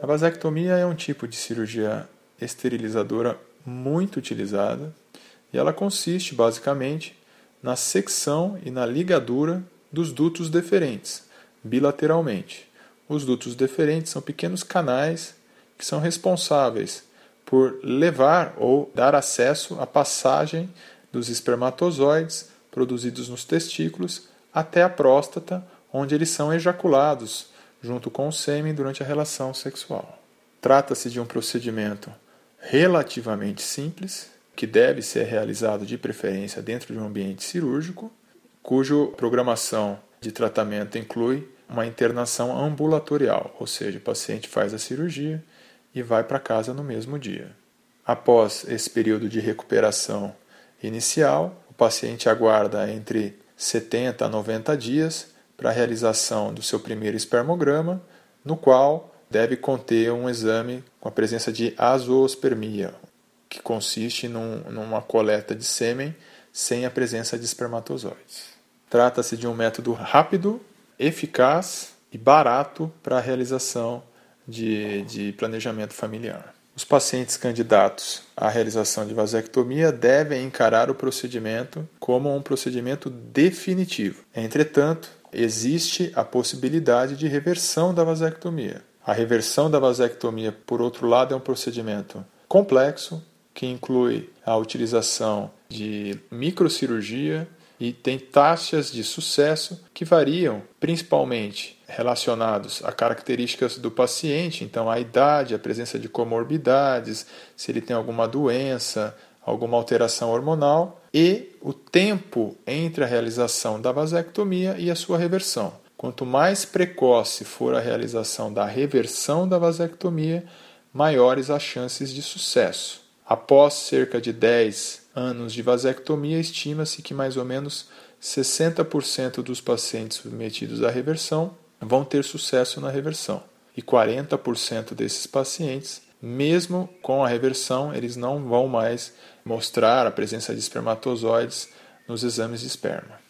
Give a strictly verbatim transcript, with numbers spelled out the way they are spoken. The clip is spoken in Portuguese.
A vasectomia é um tipo de cirurgia esterilizadora muito utilizada e ela consiste basicamente na secção e na ligadura dos dutos deferentes, bilateralmente. Os dutos deferentes são pequenos canais que são responsáveis por levar ou dar acesso à passagem dos espermatozoides produzidos nos testículos até a próstata, onde eles são ejaculados junto com o sêmen durante a relação sexual. Trata-se de um procedimento relativamente simples, que deve ser realizado de preferência dentro de um ambiente cirúrgico, cuja programação de tratamento inclui uma internação ambulatorial, ou seja, o paciente faz a cirurgia e vai para casa no mesmo dia. Após esse período de recuperação inicial, o paciente aguarda entre setenta a noventa dias para a realização do seu primeiro espermograma, no qual deve conter um exame com a presença de azoospermia, que consiste num, numa coleta de sêmen sem a presença de espermatozoides. Trata-se de um método rápido, eficaz e barato para a realização de, de planejamento familiar. Os pacientes candidatos à realização de vasectomia devem encarar o procedimento como um procedimento definitivo. Entretanto, existe a possibilidade de reversão da vasectomia. A reversão da vasectomia, por outro lado, é um procedimento complexo, que inclui a utilização de microcirurgia e tem taxas de sucesso que variam, principalmente relacionados a características do paciente, então a idade, a presença de comorbidades, se ele tem alguma doença, alguma alteração hormonal e o tempo entre a realização da vasectomia e a sua reversão. Quanto mais precoce for a realização da reversão da vasectomia, maiores as chances de sucesso. Após cerca de dez anos de vasectomia, estima-se que mais ou menos sessenta por cento dos pacientes submetidos à reversão vão ter sucesso na reversão. E quarenta por cento desses pacientes, mesmo com a reversão, eles não vão mais mostrar a presença de espermatozoides nos exames de esperma.